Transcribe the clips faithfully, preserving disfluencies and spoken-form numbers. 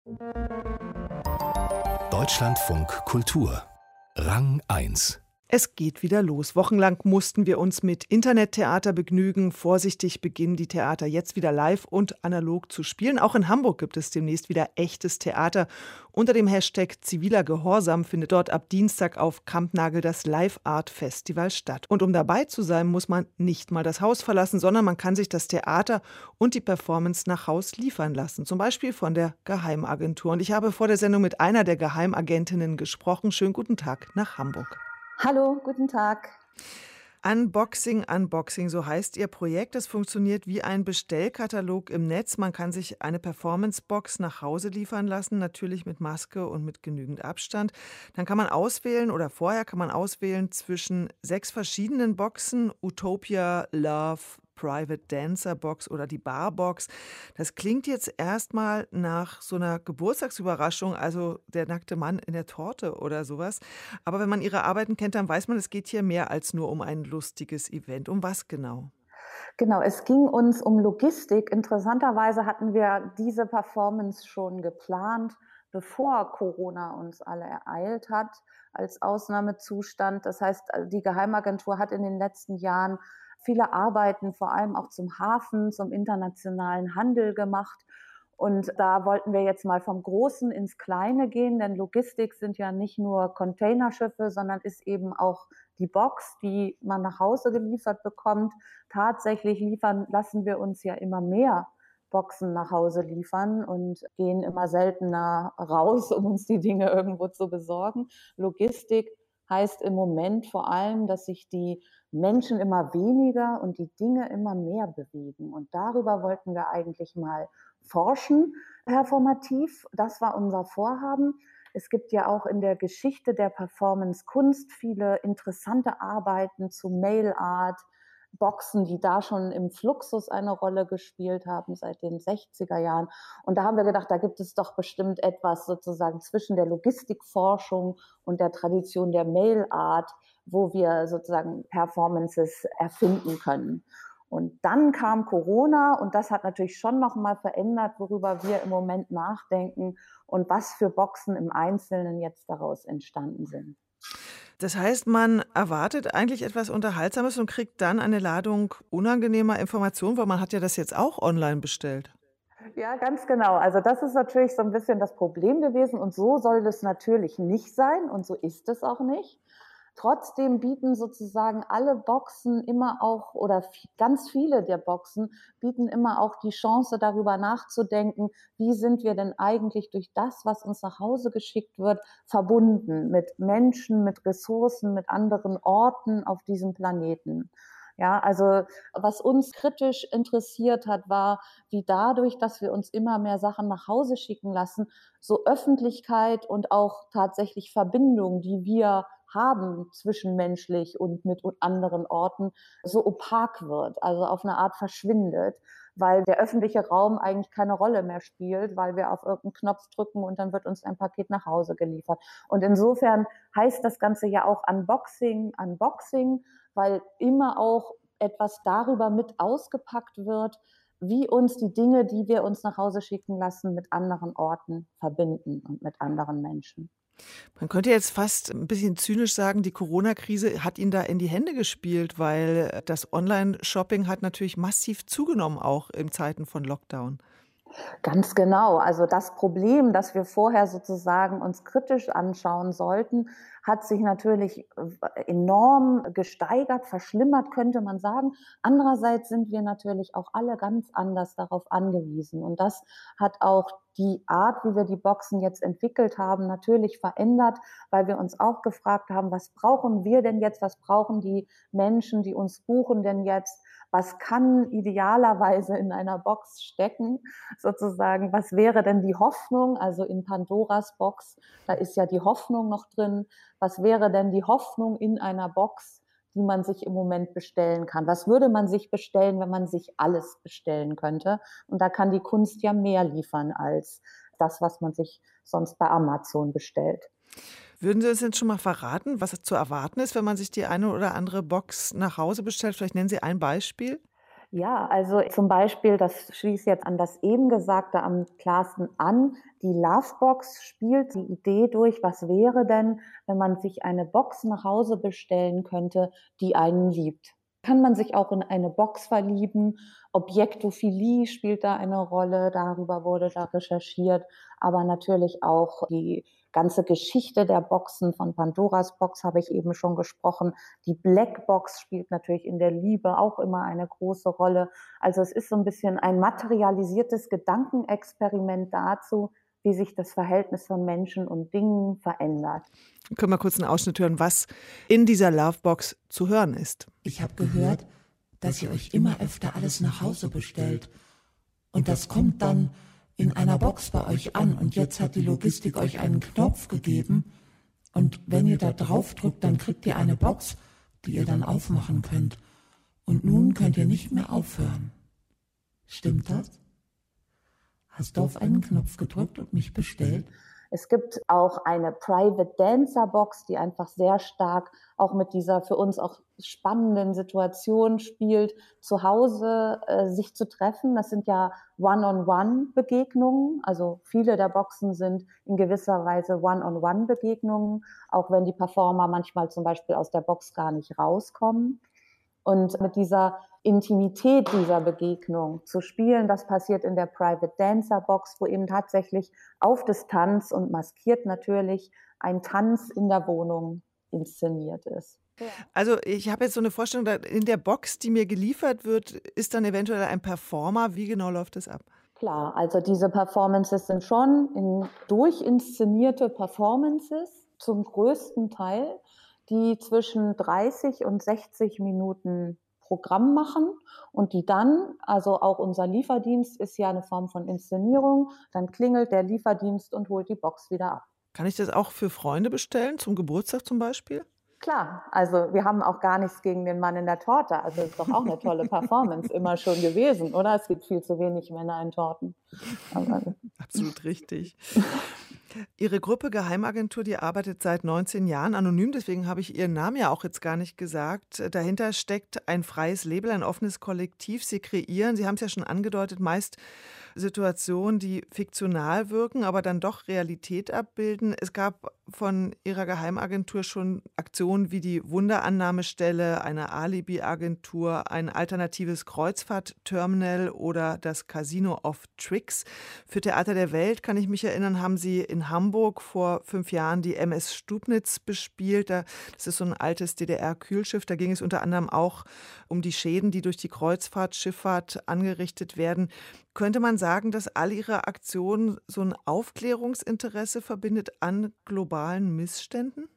Deutschlandfunk Kultur Rang eins. Es geht wieder los. Wochenlang mussten wir uns mit Internettheater begnügen. Vorsichtig beginnen die Theater jetzt wieder live und analog zu spielen. Auch in Hamburg gibt es demnächst wieder echtes Theater. Unter dem Hashtag ziviler Gehorsam findet dort ab Dienstag auf Kampnagel das Live Art Festival statt. Und um dabei zu sein, muss man nicht mal das Haus verlassen, sondern man kann sich das Theater und die Performance nach Haus liefern lassen. Zum Beispiel von der Geheimagentur. Und ich habe vor der Sendung mit einer der Geheimagentinnen gesprochen. Schönen guten Tag nach Hamburg. Hallo, guten Tag. Unboxing, Unboxing, so heißt Ihr Projekt. Es funktioniert wie ein Bestellkatalog im Netz. Man kann sich eine Performance-Box nach Hause liefern lassen, natürlich mit Maske und mit genügend Abstand. Dann kann man auswählen oder vorher kann man auswählen zwischen sechs verschiedenen Boxen: Utopia, Love, Private Dancer Box oder die Barbox. Das klingt jetzt erstmal nach so einer Geburtstagsüberraschung, also der nackte Mann in der Torte oder sowas. Aber wenn man Ihre Arbeiten kennt, dann weiß man, es geht hier mehr als nur um ein lustiges Event. Um was genau? Genau, es ging uns um Logistik. Interessanterweise hatten wir diese Performance schon geplant, bevor Corona uns alle ereilt hat, als Ausnahmezustand. Das heißt, die Geheimagentur hat in den letzten Jahren viele Arbeiten, vor allem auch zum Hafen, zum internationalen Handel gemacht. Und da wollten wir jetzt mal vom Großen ins Kleine gehen, denn Logistik sind ja nicht nur Containerschiffe, sondern ist eben auch die Box, die man nach Hause geliefert bekommt. Tatsächlich liefern lassen wir uns ja immer mehr Boxen nach Hause liefern und gehen immer seltener raus, um uns die Dinge irgendwo zu besorgen. Logistik heißt im Moment vor allem, dass sich die Menschen immer weniger und die Dinge immer mehr bewegen. Und darüber wollten wir eigentlich mal forschen, performativ. Das war unser Vorhaben. Es gibt ja auch in der Geschichte der Performance-Kunst viele interessante Arbeiten zu Mail Art, Boxen, die da schon im Fluxus eine Rolle gespielt haben seit den sechziger Jahren. Und da haben wir gedacht, da gibt es doch bestimmt etwas sozusagen zwischen der Logistikforschung und der Tradition der Mail Art, wo wir sozusagen Performances erfinden können. Und dann kam Corona und das hat natürlich schon nochmal verändert, worüber wir im Moment nachdenken und was für Boxen im Einzelnen jetzt daraus entstanden sind. Das heißt, man erwartet eigentlich etwas Unterhaltsames und kriegt dann eine Ladung unangenehmer Informationen, weil man hat ja das jetzt auch online bestellt. Ja, ganz genau. Also das ist natürlich so ein bisschen das Problem gewesen und so soll es natürlich nicht sein und so ist es auch nicht. Trotzdem bieten sozusagen alle Boxen immer auch oder ganz viele der Boxen bieten immer auch die Chance, darüber nachzudenken, wie sind wir denn eigentlich durch das, was uns nach Hause geschickt wird, verbunden mit Menschen, mit Ressourcen, mit anderen Orten auf diesem Planeten. Ja, also was uns kritisch interessiert hat, war, wie dadurch, dass wir uns immer mehr Sachen nach Hause schicken lassen, so Öffentlichkeit und auch tatsächlich Verbindung, die wir haben zwischenmenschlich und mit anderen Orten, so opak wird, also auf eine Art verschwindet, weil der öffentliche Raum eigentlich keine Rolle mehr spielt, weil wir auf irgendeinen Knopf drücken und dann wird uns ein Paket nach Hause geliefert. Und insofern heißt das Ganze ja auch Unboxing, Unboxing, weil immer auch etwas darüber mit ausgepackt wird, wie uns die Dinge, die wir uns nach Hause schicken lassen, mit anderen Orten verbinden und mit anderen Menschen. Man könnte jetzt fast ein bisschen zynisch sagen, die Corona-Krise hat Ihnen da in die Hände gespielt, weil das Online-Shopping hat natürlich massiv zugenommen, auch in Zeiten von Lockdown. Ganz genau. Also das Problem, das wir vorher sozusagen uns kritisch anschauen sollten, hat sich natürlich enorm gesteigert, verschlimmert, könnte man sagen. Andererseits sind wir natürlich auch alle ganz anders darauf angewiesen. Und das hat auch die Art, wie wir die Boxen jetzt entwickelt haben, natürlich verändert, weil wir uns auch gefragt haben, was brauchen wir denn jetzt, was brauchen die Menschen, die uns buchen denn jetzt, was kann idealerweise in einer Box stecken, sozusagen, was wäre denn die Hoffnung, also in Pandoras Box, da ist ja die Hoffnung noch drin, was wäre denn die Hoffnung in einer Box, die man sich im Moment bestellen kann? Was würde man sich bestellen, wenn man sich alles bestellen könnte? Und da kann die Kunst ja mehr liefern als das, was man sich sonst bei Amazon bestellt. Würden Sie uns jetzt schon mal verraten, was zu erwarten ist, wenn man sich die eine oder andere Box nach Hause bestellt? Vielleicht nennen Sie ein Beispiel. Ja, also zum Beispiel, das schließt jetzt an das eben Gesagte am klarsten an, die Lovebox spielt die Idee durch, was wäre denn, wenn man sich eine Box nach Hause bestellen könnte, die einen liebt. Kann man sich auch in eine Box verlieben? Objektophilie spielt da eine Rolle, darüber wurde da recherchiert, aber natürlich auch die ganze Geschichte der Boxen, von Pandoras Box habe ich eben schon gesprochen. Die Blackbox spielt natürlich in der Liebe auch immer eine große Rolle. Also es ist so ein bisschen ein materialisiertes Gedankenexperiment dazu, wie sich das Verhältnis von Menschen und Dingen verändert. Können wir kurz einen Ausschnitt hören, was in dieser Lovebox zu hören ist. Ich habe gehört, dass ihr euch immer öfter alles nach Hause bestellt. Und das kommt dann in einer Box bei euch an. Und jetzt hat die Logistik euch einen Knopf gegeben. Und wenn ihr da drauf drückt, dann kriegt ihr eine Box, die ihr dann aufmachen könnt. Und nun könnt ihr nicht mehr aufhören. Stimmt das? Hast du auf einen Knopf gedrückt und mich bestellt? Es gibt auch eine Private Dancer Box, die einfach sehr stark auch mit dieser für uns auch spannenden Situation spielt, zu Hause äh, sich zu treffen. Das sind ja One-on-One-Begegnungen. Also viele der Boxen sind in gewisser Weise One-on-One-Begegnungen, auch wenn die Performer manchmal zum Beispiel aus der Box gar nicht rauskommen. Und mit dieser Intimität dieser Begegnung zu spielen, das passiert in der Private Dancer Box, wo eben tatsächlich auf Distanz und maskiert natürlich ein Tanz in der Wohnung inszeniert ist. Also ich habe jetzt so eine Vorstellung, in der Box, die mir geliefert wird, ist dann eventuell ein Performer. Wie genau läuft das ab? Klar, also diese Performances sind schon in durchinszenierte Performances zum größten Teil, die zwischen dreißig und sechzig Minuten Programm machen und die dann, also auch unser Lieferdienst ist ja eine Form von Inszenierung, dann klingelt der Lieferdienst und holt die Box wieder ab. Kann ich das auch für Freunde bestellen, zum Geburtstag zum Beispiel? Klar, also wir haben auch gar nichts gegen den Mann in der Torte. Also ist doch auch eine tolle Performance immer schon gewesen, oder? Es gibt viel zu wenig Männer in Torten. Aber Absolut richtig. Ihre Gruppe Geheimagentur, die arbeitet seit neunzehn Jahren anonym, deswegen habe ich Ihren Namen ja auch jetzt gar nicht gesagt. Dahinter steckt ein freies Label, ein offenes Kollektiv. Sie kreieren, Sie haben es ja schon angedeutet, meist Situationen, die fiktional wirken, aber dann doch Realität abbilden. Es gab von Ihrer Geheimagentur schon Aktionen wie die Wunderannahmestelle, eine Alibi-Agentur, ein alternatives Kreuzfahrtterminal oder das Casino of Tricks. Für Theater der Welt, kann ich mich erinnern, haben Sie in Hamburg vor fünf Jahren die M S Stubnitz bespielt. Das ist so ein altes D D R-Kühlschiff. Da ging es unter anderem auch um die Schäden, die durch die Kreuzfahrtschifffahrt angerichtet werden. Könnte man sagen, dass all Ihre Aktionen so ein Aufklärungsinteresse verbindet an globalen Missständen?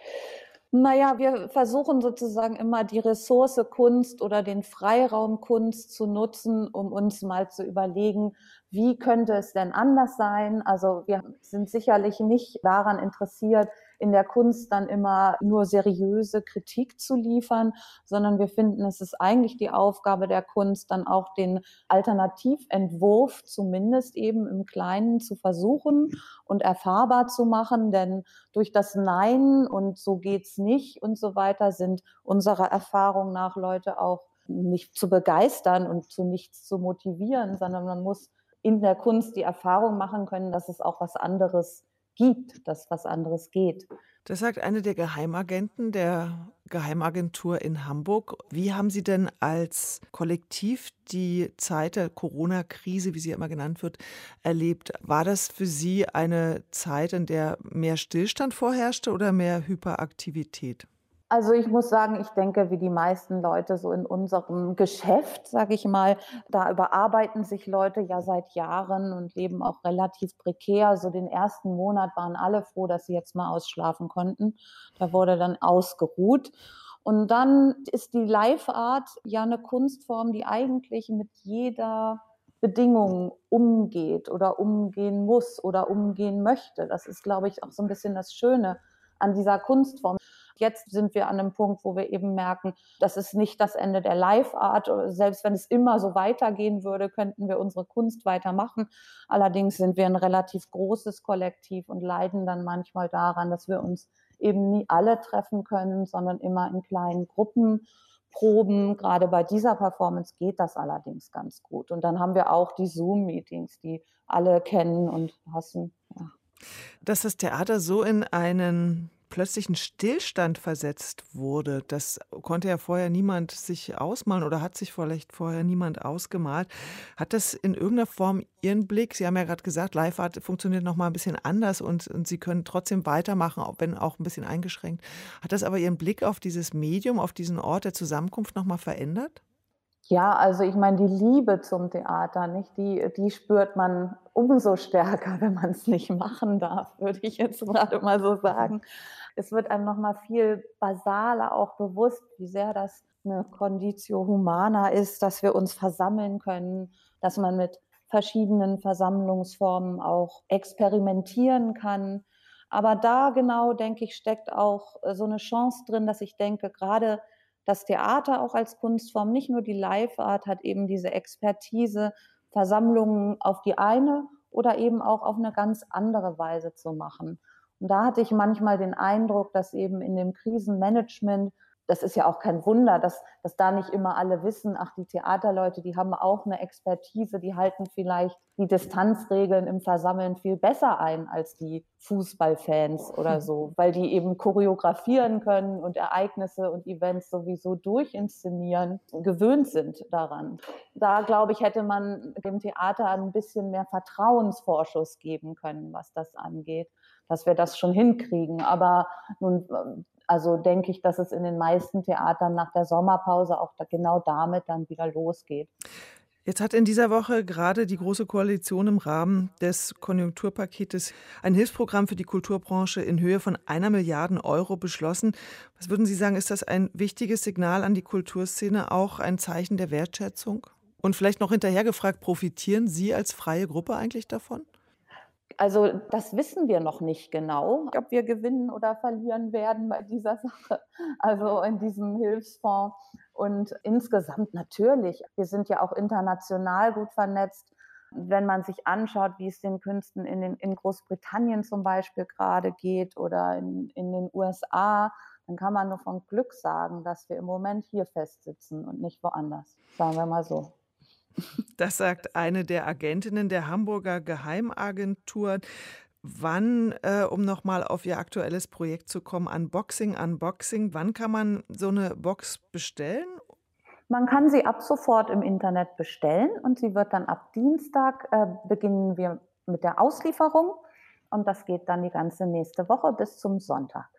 naja, wir versuchen sozusagen immer die Ressource Kunst oder den Freiraum Kunst zu nutzen, um uns mal zu überlegen, wie könnte es denn anders sein? Also wir sind sicherlich nicht daran interessiert, in der Kunst dann immer nur seriöse Kritik zu liefern, sondern wir finden, es ist eigentlich die Aufgabe der Kunst, dann auch den Alternativentwurf zumindest eben im Kleinen zu versuchen und erfahrbar zu machen, denn durch das Nein und so geht's nicht und so weiter sind unserer Erfahrung nach Leute auch nicht zu begeistern und zu nichts zu motivieren, sondern man muss in der Kunst die Erfahrung machen können, dass es auch was anderes gibt, dass was anderes geht. Das sagt eine der Geheimagenten der Geheimagentur in Hamburg. Wie haben Sie denn als Kollektiv die Zeit der Corona-Krise, wie sie ja immer genannt wird, erlebt? War das für Sie eine Zeit, in der mehr Stillstand vorherrschte oder mehr Hyperaktivität? Also ich muss sagen, ich denke, wie die meisten Leute so in unserem Geschäft, sage ich mal, da überarbeiten sich Leute ja seit Jahren und leben auch relativ prekär. So den ersten Monat waren alle froh, dass sie jetzt mal ausschlafen konnten. Da wurde dann ausgeruht. Und dann ist die Live-Art ja eine Kunstform, die eigentlich mit jeder Bedingung umgeht oder umgehen muss oder umgehen möchte. Das ist, glaube ich, auch so ein bisschen das Schöne an dieser Kunstform. Jetzt sind wir an einem Punkt, wo wir eben merken, das ist nicht das Ende der Live-Art. Selbst wenn es immer so weitergehen würde, könnten wir unsere Kunst weitermachen. Allerdings sind wir ein relativ großes Kollektiv und leiden dann manchmal daran, dass wir uns eben nie alle treffen können, sondern immer in kleinen Gruppen. Proben. Gerade bei dieser Performance geht das allerdings ganz gut. Und dann haben wir auch die Zoom-Meetings, die alle kennen und hassen. Ja. Dass das Theater so in einen plötzlichen Stillstand versetzt wurde, das konnte ja vorher niemand sich ausmalen oder hat sich vielleicht vorher niemand ausgemalt. Hat das in irgendeiner Form Ihren Blick, Sie haben ja gerade gesagt, Live-Art funktioniert noch mal ein bisschen anders und, und Sie können trotzdem weitermachen, auch wenn auch ein bisschen eingeschränkt. Hat das aber Ihren Blick auf dieses Medium, auf diesen Ort der Zusammenkunft noch mal verändert? Ja, also ich meine, die Liebe zum Theater, nicht? Die, die spürt man umso stärker, wenn man es nicht machen darf, würde ich jetzt gerade mal so sagen. Es wird einem nochmal viel basaler auch bewusst, wie sehr das eine Conditio Humana ist, dass wir uns versammeln können, dass man mit verschiedenen Versammlungsformen auch experimentieren kann. Aber da genau, denke ich, steckt auch so eine Chance drin, dass ich denke, gerade das Theater auch als Kunstform, nicht nur die Live-Art, hat eben diese Expertise, Versammlungen auf die eine oder eben auch auf eine ganz andere Weise zu machen. Und da hatte ich manchmal den Eindruck, dass eben in dem Krisenmanagement, das ist ja auch kein Wunder, dass, dass da nicht immer alle wissen, ach, die Theaterleute, die haben auch eine Expertise, die halten vielleicht die Distanzregeln im Versammeln viel besser ein als die Fußballfans oder so, weil die eben choreografieren können und Ereignisse und Events sowieso durchinszenieren, gewöhnt sind daran. Da, glaube ich, hätte man dem Theater ein bisschen mehr Vertrauensvorschuss geben können, was das angeht, dass wir das schon hinkriegen. Aber nun, also denke ich, dass es in den meisten Theatern nach der Sommerpause auch da genau damit dann wieder losgeht. Jetzt hat in dieser Woche gerade die Große Koalition im Rahmen des Konjunkturpaketes ein Hilfsprogramm für die Kulturbranche in Höhe von einer Milliarde Euro beschlossen. Was würden Sie sagen, ist das ein wichtiges Signal an die Kulturszene, auch ein Zeichen der Wertschätzung? Und vielleicht noch hinterher gefragt, profitieren Sie als freie Gruppe eigentlich davon? Also das wissen wir noch nicht genau, ob wir gewinnen oder verlieren werden bei dieser Sache, also in diesem Hilfsfonds. Und insgesamt natürlich, wir sind ja auch international gut vernetzt. Wenn man sich anschaut, wie es den Künsten in, den, in Großbritannien zum Beispiel gerade geht oder in, in den U S A, dann kann man nur von Glück sagen, dass wir im Moment hier festsitzen und nicht woanders, sagen wir mal so. Das sagt eine der Agentinnen der Hamburger Geheimagentur. Wann, äh, um nochmal auf Ihr aktuelles Projekt zu kommen, Unboxing, Unboxing, wann kann man so eine Box bestellen? Man kann sie ab sofort im Internet bestellen und sie wird dann ab Dienstag, äh, beginnen wir mit der Auslieferung und das geht dann die ganze nächste Woche bis zum Sonntag.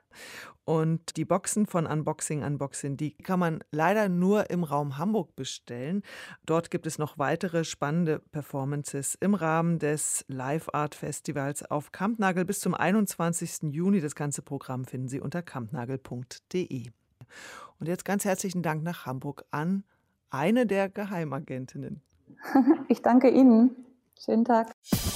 Und die Boxen von Unboxing, Unboxing, die kann man leider nur im Raum Hamburg bestellen. Dort gibt es noch weitere spannende Performances im Rahmen des Live-Art-Festivals auf Kampnagel bis zum einundzwanzigsten Juni. Das ganze Programm finden Sie unter kampnagel punkt de. Und jetzt ganz herzlichen Dank nach Hamburg an eine der Geheimagentinnen. Ich danke Ihnen. Schönen Tag.